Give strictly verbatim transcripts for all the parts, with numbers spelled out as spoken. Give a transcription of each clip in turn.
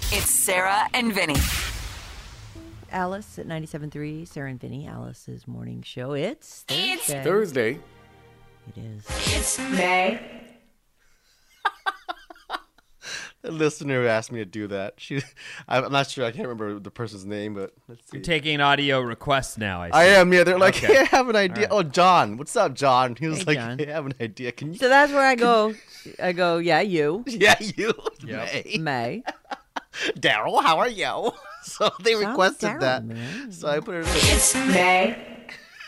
It's Sarah and Vinny. Alice at ninety-seven point three, Sarah and Vinny, Alice's morning show. It's Thursday. It's Thursday. It is. It's May. A listener asked me to do that. She, I'm not sure. I can't remember the person's name, but let's see. You're taking audio requests now, I see. I am, yeah. They're like, Okay. hey, I have an idea. All right. Oh, John. What's up, John? He was Hey, like, John. hey, I have an idea. Can you? So that's where I go. I go, yeah, you, Yeah, you. Yep. May. May. Daryl, how are you? So they Sounds requested Daryl, that. man. So I put it in. It's May.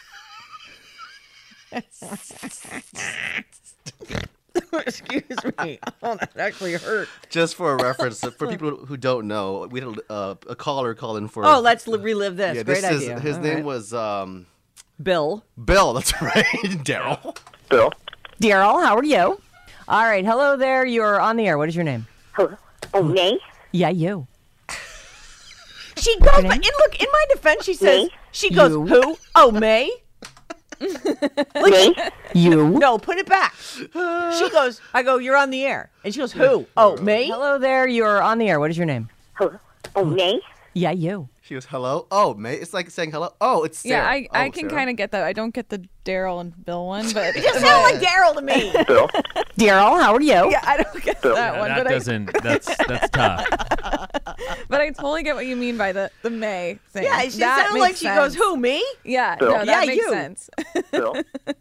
Excuse me. Oh, that actually hurt. Just for a reference, for people who don't know, we had a, uh, a caller call in for. Oh, let's li- relive this. yeah, Great this idea. is his All name right. was um, Bill. Bill. That's right, Daryl. Bill. Daryl, how are you? All right. Hello there. You're on the air. What is your name? Hello. Oh, May. Yeah, you. She goes, but in, look, in my defense, she says, Me? she goes, You. who? Oh, May? May. You? No, put it back. She goes, I go, you're on the air. And she goes, who? Oh, me? Hello there, you're on the air. What is your name? Hello. Oh, May. Yeah, you. She goes, hello. Oh, mate. It's like saying hello. Oh, it's Sarah. Yeah, I, I Oh, can Sarah. kind of get that. I don't get the Daryl and Bill one, but You sound like Daryl to me. Bill. Daryl, how are you? yeah, I don't get Bill. that Yeah, one. that but doesn't. That's that's tough. I, but I totally get what you mean by the the May thing. Yeah, she That sounded like makes she sense. goes, who, me? Yeah, Bill. no, that Yeah, makes you. sense. Bill.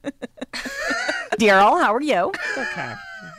Daryl, how are you? Okay.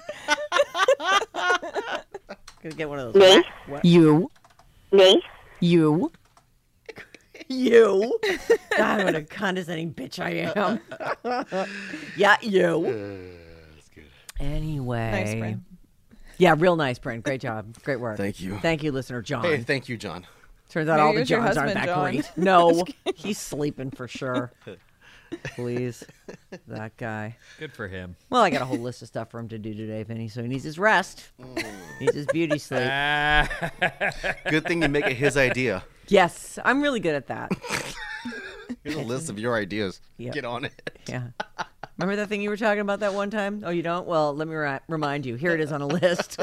Gonna get one of those. Me. You. May. You. You. God, what a condescending bitch I am. Yeah, you. That's good. Anyway. Nice, Bryn. Yeah, real nice, Brent. Great job. Great work. Thank you. Thank you, listener John. Hey, thank you, John. Turns out Maybe all it the was your Johns aren't husband, that John. great. No, he's sleeping for sure. Please. That guy. Good for him. Well, I got a whole list of stuff for him to do today, Vinny, so he needs his rest. He needs his beauty sleep. Ah. Good thing you make it his idea. Yes, I'm really good at that. Here's a list of your ideas. Yep. Get on it. Yeah. Remember that thing you were talking about that one time? Oh, you don't? Well, let me ri- remind you. Here it is on a list.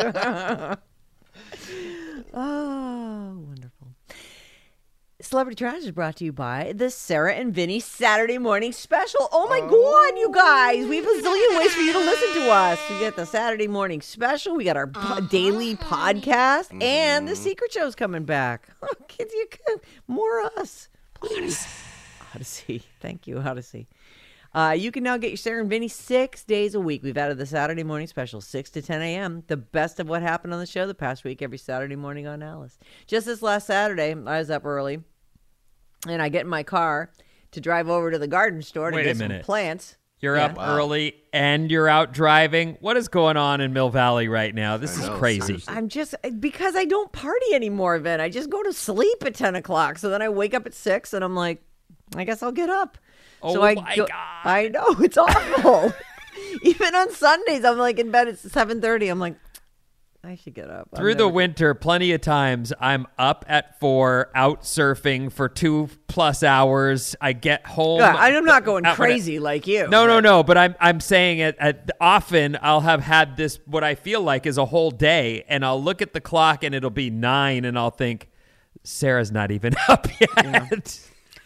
Oh, wonderful. Celebrity Trash is brought to you by the Sarah and Vinny Saturday Morning Special. Oh, my God, you guys. We have a zillion ways for you to listen to us. We get the Saturday Morning Special. We got our po- daily podcast. And the Secret Show's coming back. Oh, kids, you can. More us. Please. Odyssey. Thank you, Odyssey. Uh, you can now get your Sarah and Vinny six days a week. We've added the Saturday morning special, six to ten a.m. The best of what happened on the show the past week, every Saturday morning on Alice. Just this last Saturday, I was up early, and I get in my car to drive over to the garden store to Wait get a some minute. plants. You're Yeah. up Wow. early and you're out driving. What is going on in Mill Valley right now? This I is know, crazy. seriously. I'm just, because I don't party anymore, Vin. I just go to sleep at ten o'clock. So then I wake up at six, and I'm like, I guess I'll get up. Oh so I my go- God. I know, it's awful. Even on Sundays, I'm like in bed at seven thirty. I'm like, I should get up. I'm Through the never- winter, plenty of times I'm up at four, out surfing for two plus hours. I get home. Yeah, I'm not going Out when I- crazy like you. No, no, but- no. But I'm I'm saying it. At, often I'll have had this what I feel like is a whole day, and I'll look at the clock and it'll be nine, and I'll think Sarah's not even up yet.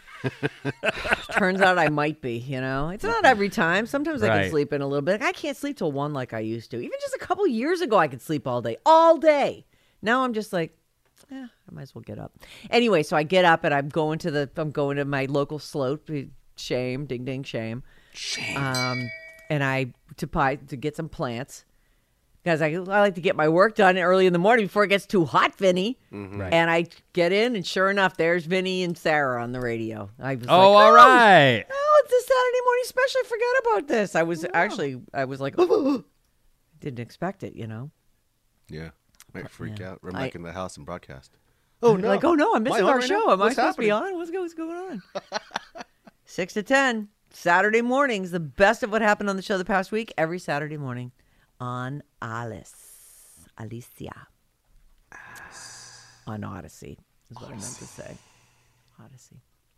Turns out I might be, you know. It's not every time. Sometimes I can Right. sleep in a little bit. I can't sleep till one like I used to. Even just a couple years ago, I could sleep all day. All day. Now I'm just like, yeah, I might as well get up. Anyway, so I get up and I'm going to the I'm going to my local slope. Shame, ding ding shame. Shame. Um and I to buy to get some plants. Because I, I like to get my work done early in the morning before it gets too hot, Vinny. Right. And I get in, and sure enough, there's Vinny and Sarah on the radio. I was Oh, like, all right. Oh, it's the Saturday morning special. I forgot about this. I was actually, I was like, didn't expect it, you know? Yeah. Might freak Yeah. out. Run I- back in the house and broadcast. Oh, no. Like, oh, no, I'm Am I missing on our right show. now? Am I What's supposed to be happening? on? What's, go- what's going on? six to ten, Saturday mornings, the best of what happened on the show the past week, every Saturday morning on Alice. Alicia. On Odyssey is what I meant to say. Odyssey.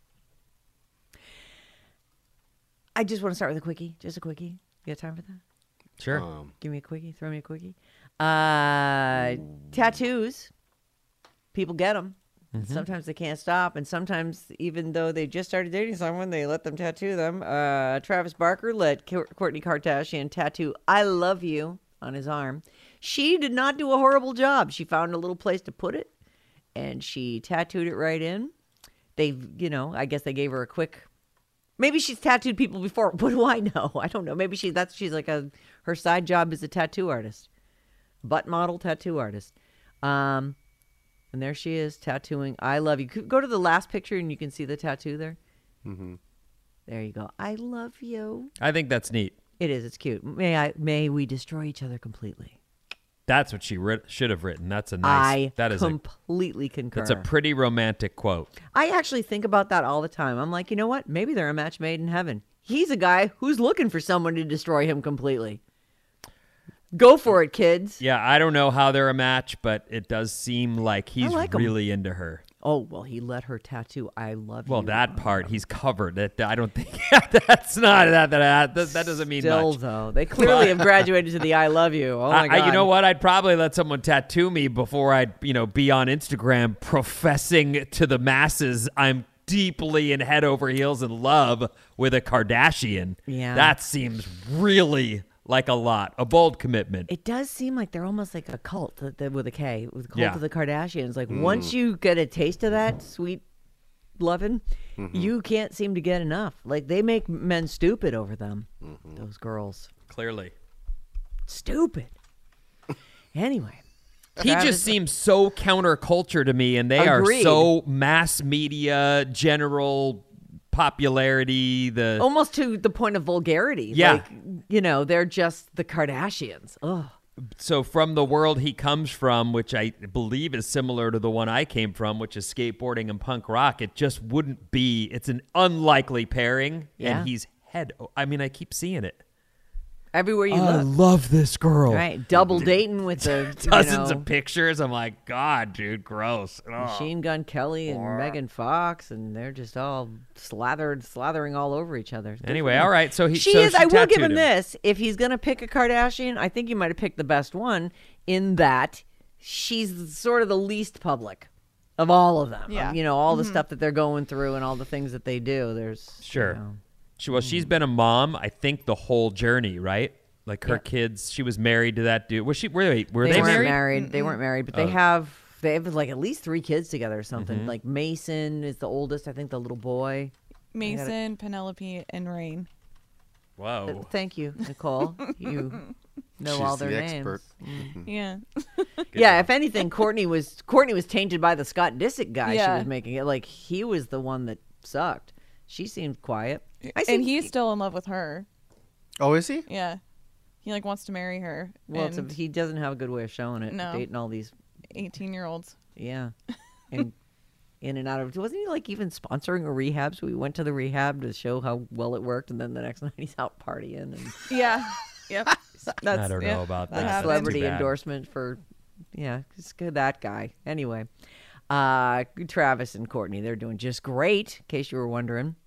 I just want to start with a quickie. Just a quickie. You got time for that? Sure. Um, Give me a quickie. Throw me a quickie. Uh, tattoos. people get them. Sometimes they can't stop, and sometimes even though they just started dating someone, they let them tattoo them. Uh, Travis Barker let Kourtney Kardashian tattoo "I love you" on his arm. She did not do a horrible job. She found a little place to put it, and she tattooed it right in. They, you know, I guess they gave her a quick. Maybe she's tattooed people before. What do I know? I don't know. Maybe she that's she's like a her side job is a tattoo artist, butt model tattoo artist. Um. And there she is tattooing "I love you." Go to the last picture and you can see the tattoo there. Mm-hmm. There you go. "I love you." I think that's neat. It is. It's cute. May I? May we destroy each other completely. That's what she writ- should have written. That's a nice. I that is completely a, concur. That's a pretty romantic quote. I actually think about that all the time. I'm like, you know what? Maybe they're a match made in heaven. He's a guy who's looking for someone to destroy him completely. Go for it, kids. Yeah, I don't know how they're a match, but it does seem like he's like 'em. really into her. Oh, well, he let her tattoo "I love Well, you." that part he's covered. That I don't think that's not that that that, that doesn't mean Still, much. though, they clearly have graduated to the "I love you." Oh my I, god! I, you know what? I'd probably let someone tattoo me before I'd, you know, be on Instagram professing to the masses I'm deeply and head over heels in love with a Kardashian. Yeah. That seems really like a lot, a bold commitment. It does seem like they're almost like a cult th- th- with a K, with the cult Yeah. of the Kardashians. Like Mm. once you get a taste of that sweet loving, Mm-hmm. you can't seem to get enough. Like they make men stupid over them. Mm-hmm. Those girls, Clearly. stupid. Anyway, He Travis- just seems so counterculture to me, and they Agreed. are so mass media, general popularity. The almost to the point of vulgarity. Yeah. Like, you know, they're just the Kardashians. Ugh. So from the world he comes from, which I believe is similar to the one I came from, which is skateboarding and punk rock, it just wouldn't be. It's an unlikely pairing, Yeah. and he's head. I mean, I keep seeing it. Everywhere you I look. love this girl. Right. Double dating with the you Dozens know, of pictures. I'm like, God, dude, gross. Ugh. Machine Gun Kelly and Megan Fox, and they're just all slathered, slathering all over each other. Good Anyway, for them. all right. So he. She so is. she I will give tattooed him this. If he's gonna pick a Kardashian, I think he might have picked the best one. In that she's sort of the least public of all of them. Yeah. You know, all the stuff that they're going through and all the things that they do. There's Sure. you know, She, well, she's been a mom, I think, the whole journey, right? Like her Yeah. kids, she was married to that dude. Was she? Wait, were they, they, weren't married? married. They weren't married, but they Oh. have they have like at least three kids together or something. Mm-hmm. Like Mason is the oldest. I think the little boy. Mason, Penelope, and Rain. Whoa. Uh, Thank you, Nicole. You know She's all their the names. expert. Yeah. Yeah, if anything, Courtney was Courtney was tainted by the Scott Disick guy she Yeah. was making it. Like he was the one that sucked. She seemed quiet. I And seem- he's still in love with her. Oh, is he? Yeah. He like wants to marry her. well, it's a, and he doesn't have a good way of showing it. No. Dating all these, eighteen year olds. yeah, and in and out of. Wasn't he like even sponsoring a rehab? So we went to the rehab to show how well it worked, and then the next night he's out partying and Yeah. Yep. That's, I don't know yeah, about that that. happens. celebrity too bad. endorsement for, yeah, just good that guy. Anyway, uh, Travis and Courtney, they're doing just great. In case you were wondering.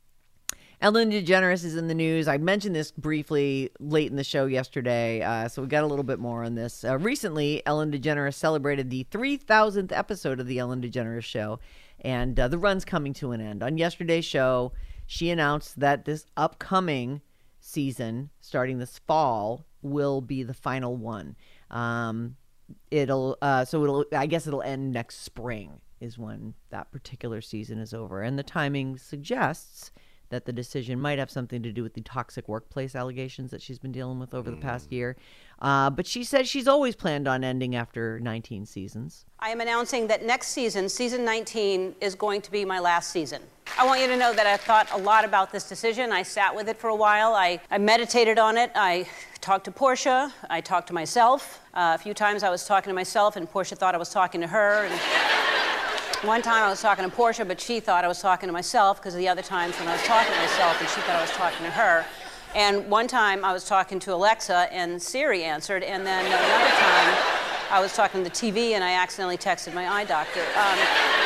Ellen DeGeneres is in the news. I mentioned this briefly late in the show yesterday, uh, so we got a little bit more on this. Uh, recently, Ellen DeGeneres celebrated the three thousandth episode of The Ellen DeGeneres Show, and uh, the run's coming to an end. On yesterday's show, she announced that this upcoming season, starting this fall, will be the final one. Um, it'll uh, so it'll I guess it'll end next spring is when that particular season is over, and the timing suggests that the decision might have something to do with the toxic workplace allegations that she's been dealing with over the past year. Uh, but she says she's always planned on ending after nineteen seasons. I am announcing that next season, season nineteen, is going to be my last season. I want you to know that I've thought a lot about this decision. I sat with it for a while. I, I meditated on it. I talked to Portia. I talked to myself. Uh, a few times I was talking to myself, and Portia thought I was talking to her. And one time I was talking to Portia, but she thought I was talking to myself because of the other times when I was talking to myself and she thought I was talking to her. And one time I was talking to Alexa and Siri answered, and then another time I was talking to the T V and I accidentally texted my eye doctor. Um,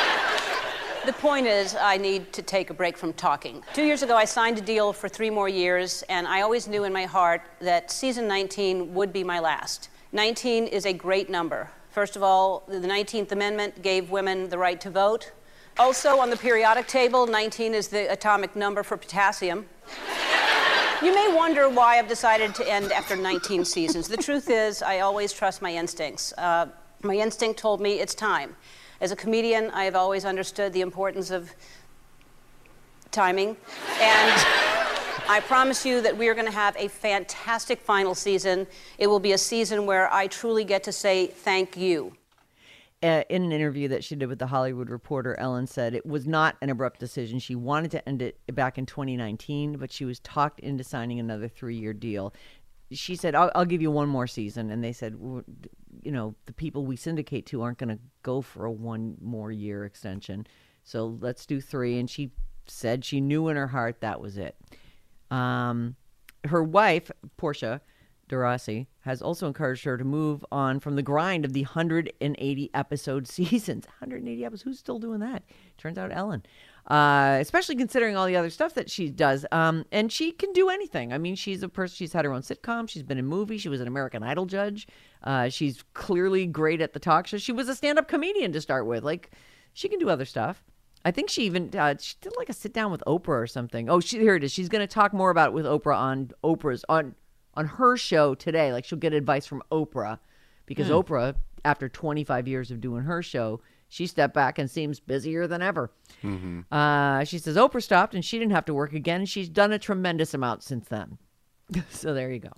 the point is, I need to take a break from talking. Two years ago, I signed a deal for three more years, and I always knew in my heart that season nineteen would be my last. nineteen is a great number. First of all, the nineteenth Amendment gave women the right to vote. Also, on the periodic table, nineteen is the atomic number for potassium. You may wonder why I've decided to end after nineteen seasons. The truth is, I always trust my instincts. Uh, my instinct told me it's time. As a comedian, I have always understood the importance of timing. And I promise you that we are going to have a fantastic final season. It will be a season where I truly get to say thank you. Uh, in an interview that she did with The Hollywood Reporter, Ellen said it was not an abrupt decision. She wanted to end it back in twenty nineteen, but she was talked into signing another three-year deal. She said, I'll, I'll give you one more season. And they said, well, you know, the people we syndicate to aren't going to go for a one more year extension. So let's do three. And she said she knew in her heart that was it. Um, her wife, Portia de Rossi, has also encouraged her to move on from the grind of the one hundred eighty episode seasons. one hundred eighty episodes. Who's still doing that? Turns out Ellen. Uh, especially considering all the other stuff that she does. Um, and she can do anything. I mean, she's a person, she's had her own sitcom. She's been in movies. She was an American Idol judge. Uh, she's clearly great at the talk show. She was a stand-up comedian to start with. Like, she can do other stuff. I think she even uh, she did like a sit down with Oprah or something. Oh, she, here it is. She's going to talk more about it with Oprah on Oprah's on on her show today. Like, she'll get advice from Oprah because Mm. Oprah, after twenty-five years of doing her show, she stepped back and seems busier than ever. Mm-hmm. Uh, she says Oprah stopped and she didn't have to work again. And she's done a tremendous amount since then. So there you go.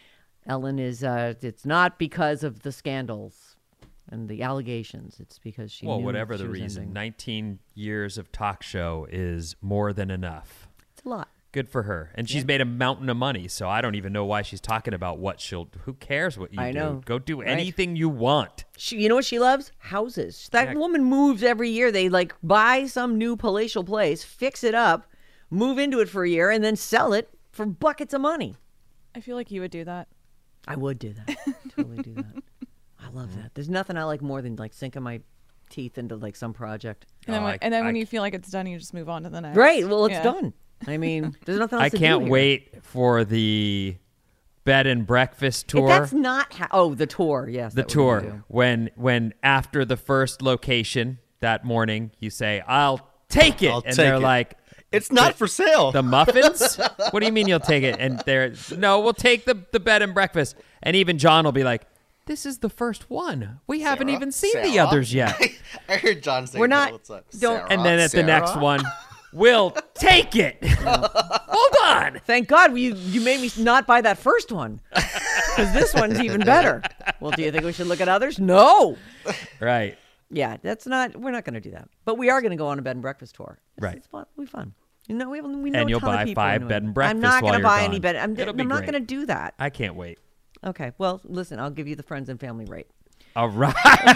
Ellen is. Uh, it's not because of the scandals and the allegations. It's because she. Well, knew whatever she the was reason, ending. nineteen years of talk show is more than enough. It's a lot. Good for her. And she's made a mountain of money, so I don't even know why she's talking about what she'll... Who cares what you I do? know, Go do right? anything you want. She, you know what she loves? Houses. That Yeah. woman moves every year. They like buy some new palatial place, fix it up, move into it for a year, and then sell it for buckets of money. I feel like you would do that. I would do that. Totally do that. I love that. There's nothing I like more than like sinking my teeth into like some project. And then, Oh, when, I- and then when I- you feel like it's done, you just move on to the next. Right. Well, it's Yeah. done. I mean, there's nothing else I to can't do here. wait for the bed and breakfast If tour. that's not how. Oh, the tour. Yes. the that we're gonna tour do. when when after the first location that morning you say I'll take it I'll and take they're it. like It's not for sale. the muffins. What do you mean you'll take it? And they're no, we'll take the the bed and breakfast. And even John will be like, this is the first one. We haven't Sarah? even seen the Sarah? others yet. I heard John say We're that not- all the time. don't- Sarah, And then at the next Sarah? one, we'll take it. Hold on. Thank God you you made me not buy that first one because this one's even better. Well, do you think we should look at others? No. Right. Yeah, that's not. We're not going to do that. But we are going to go on a bed and breakfast tour. It's, Right. It's fun. It'll be fun. You know, we, we know And a you'll ton of buy people five into bed it. and breakfasts I'm not while gonna you're buy gone. any bed. I'm, It'll be I'm not great. going to do that. I can't wait. Okay. Well, listen. I'll give you the friends and family rate. All right.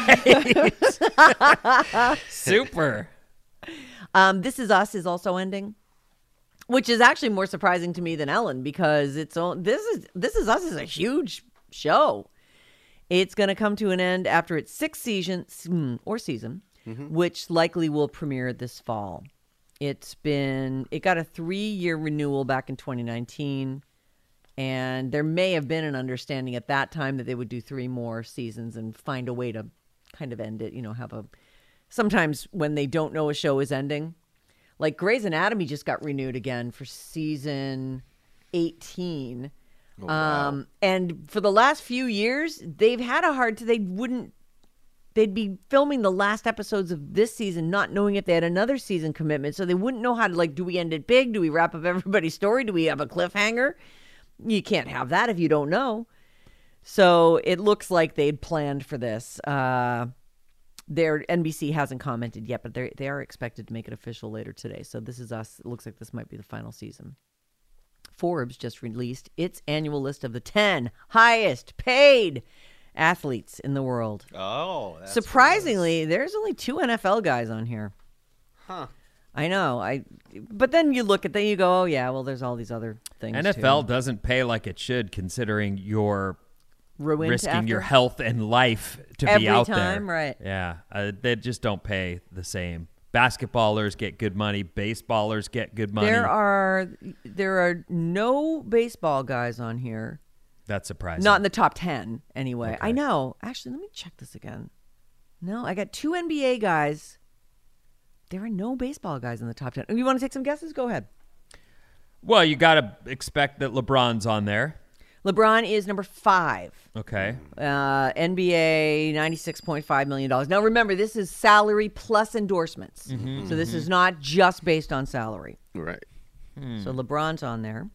Super. Um, This Is Us is also ending, which is actually more surprising to me than Ellen because it's all, this is This Is Us is a huge show. It's going to come to an end after its sixth season mm, or season, which likely will premiere this fall. It's been it got a three-year renewal back in twenty nineteen, and there may have been an understanding at that time that they would do three more seasons and find a way to kind of end it. You know, have a sometimes when they don't know a show is ending, like Grey's Anatomy just got renewed again for season eighteen. Oh, wow. Um, and for the last few years, they've had a hard time. They wouldn't, they'd be filming the last episodes of this season, not knowing if they had another season commitment. So they wouldn't know how to, like, do we end it big? Do we wrap up everybody's story? Do we have a cliffhanger? You can't have that if you don't know. So it looks like they'd planned for this. Uh, their N B C hasn't commented yet, but they they are expected to make it official later today. So This Is Us. It looks like this might be the final season. Forbes just released its annual list of the ten highest paid athletes in the world. Oh, that's Surprisingly, there's only two N F L guys on here. Huh. I know. I, but then you look at that, you go, oh yeah, well, there's all these other things. N F L too. doesn't pay like it should, considering you're Ruined risking your after? health and life to Every be out time, there. right. Yeah, uh, they just don't pay the same. Basketballers get good money. Baseballers get good money. There are there are no baseball guys on here. That's surprising. Not in the top ten, anyway. Okay. I know. Actually, let me check this again. No, I got two N B A guys. There are no baseball guys in the top ten. You want to take some guesses? Go ahead. Well, you got to expect that LeBron's on there. LeBron is number five. Okay. Uh, N B A, ninety-six point five million dollars. Now, remember, this is salary plus endorsements. Mm-hmm. So this is not just based on salary. Right. So LeBron's on there.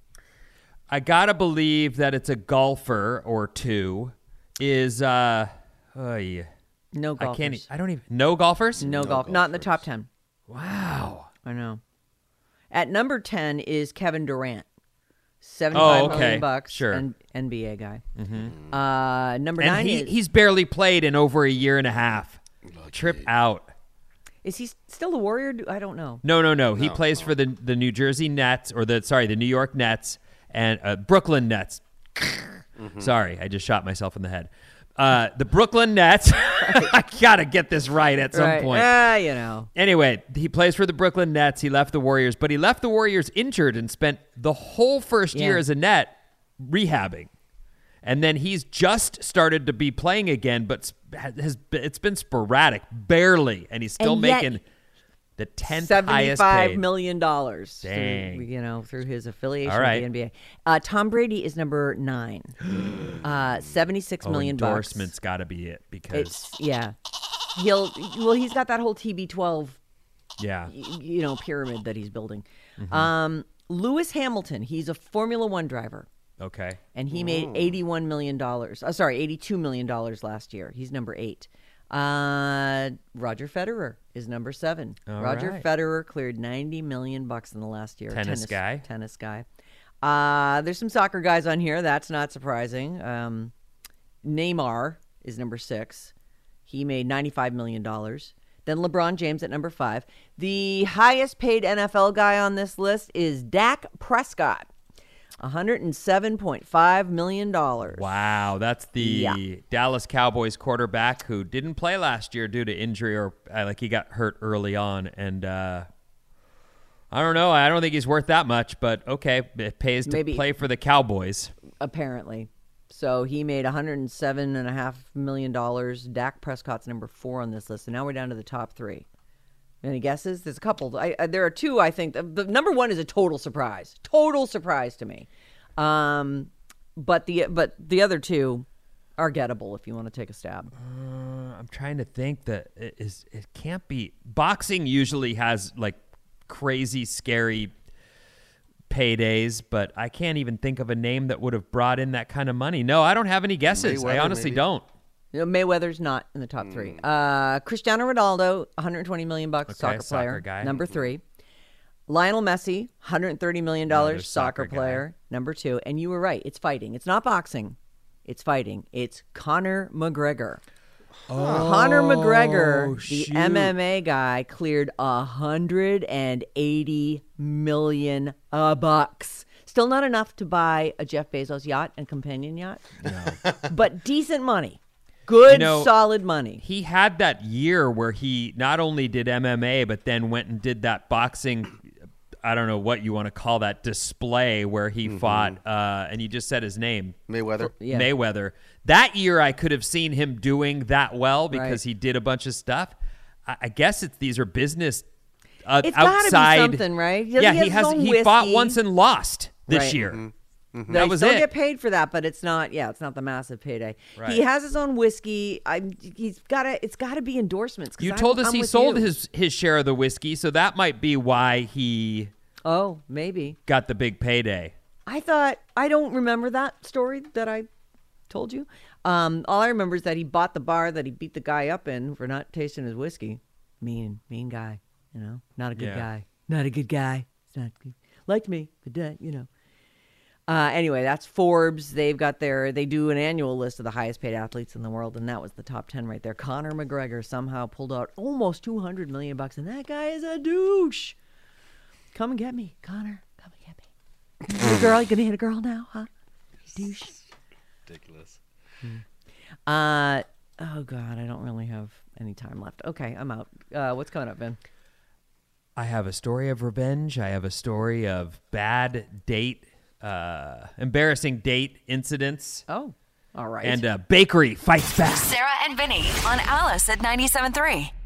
I got to believe that it's a golfer or two. Is, uh, oh, yeah. No golfers. I can't, e- I don't even, no golfers? No, golf. Not in the top ten. Wow. I know. At number ten is Kevin Durant. seventy-five Oh, okay. million bucks. Sure. And N B A guy. Mm-hmm. Uh, number And nine he, is... he's barely played in over a year and a half. Trip out. Is he still the Warrior? I don't know. No, no, no. He plays for the the New Jersey Nets, or the sorry, the New York Nets and uh, Brooklyn Nets. Mm-hmm. Sorry, I just shot myself in the head. Uh, the Brooklyn Nets. I gotta get this right at some Right. point. Ah, you know. Anyway, he plays for the Brooklyn Nets. He left the Warriors, but he left the Warriors injured and spent the whole first Yeah. year as a Net rehabbing. And then he's just started to be playing again, but has it's been sporadic, barely, and he's still And yet- making the tenth highest Seventy-five paid. million dollars. Dang. Through, you know, through his affiliation All with right. the N B A. Uh, Tom Brady is number nine. uh, seventy-six Oh, million bucks. endorsements got to be it because It's yeah. He'll well, he's got that whole T B twelve, yeah, y- you know, pyramid that he's building. Mm-hmm. Um, Lewis Hamilton, he's a Formula One driver. okay. And he made eighty-one million dollars. Uh, sorry, eighty-two million dollars last year. He's number eight. Uh, Roger Federer is number seven. All Roger right. Federer cleared ninety million bucks in the last year. Tennis guy. Tennis guy. Uh, there's some soccer guys on here. That's not surprising. Um, Neymar is number six. He made ninety-five million dollars. Then LeBron James at number five. The highest paid N F L guy on this list is Dak Prescott. one hundred seven point five million dollars. Wow, that's the Yeah. Dallas Cowboys quarterback who didn't play last year due to injury or uh, like he got hurt early on, and uh, I don't know. I don't think he's worth that much, but okay, it pays to Maybe. play for the Cowboys. Apparently. So he made one hundred seven point five million dollars. Dak Prescott's number four on this list. So now we're down to the top three. Any guesses? There's a couple. I, I, there are two, I think. The, the number one is a total surprise. Total surprise to me. Um, but the but the other two are gettable if you want to take a stab. Uh, I'm trying to think that it is. It can't be. Boxing usually has like crazy, scary paydays, but I can't even think of a name that would have brought in that kind of money. No, I don't have any guesses. I Mayweather, honestly maybe? don't. You know, Mayweather's not in the top three. Uh, Cristiano Ronaldo, one hundred twenty million bucks, Okay, soccer soccer player, guy. number three. Lionel Messi, one hundred thirty million dollars, Another soccer, soccer guy. player, number two. And you were right, it's fighting. It's not boxing. It's fighting. It's Conor McGregor. Conor McGregor, the shoot. M M A guy, cleared one hundred eighty million uh, bucks. Still not enough to buy a Jeff Bezos yacht and companion yacht, but decent money. Good, You know, solid money. He had that year where he not only did M M A, but then went and did that boxing. I don't know what you want to call that display where he fought, uh, and you just said his name, Mayweather. Yeah. Mayweather. That year, I could have seen him doing that well because Right. he did a bunch of stuff. I, I guess it's these are business uh, It's gotta be outside. something, right? He- Yeah, he he has has. his own He fought whiskey. once and lost this Right. year. That That was still it. get paid for that, but it's not. Yeah, it's not the massive payday. Right. He has his own whiskey. I'm. He's got to. It's got to be endorsements. 'cause You I'm- told us I'm he with sold you. his his share of the whiskey, so that might be why he Oh, maybe. got the big payday. I thought I don't remember that story that I told you. Um, all I remember is that he bought the bar that he beat the guy up in for not tasting his whiskey. Mean, mean guy. You know, not a good Yeah. guy. Not a good guy. It's not good. Liked me, but uh, you know. Uh, anyway, that's Forbes. They've got their, they do an annual list of the highest paid athletes in the world, and that was the top ten right there. Conor McGregor somehow pulled out almost two hundred million bucks, and that guy is a douche. Come and get me, Conor. Come and get me. You hit a girl? You gonna hit a girl now, huh? Douche. Ridiculous. Uh, oh God, I don't really have any time left. Okay, I'm out. Uh, what's coming up, Ben? I have a story of revenge. I have a story of bad date uh, embarrassing date incidents. Oh, all right. And uh, bakery fights back. Sarah and Vinny on Alice at ninety-seven point three.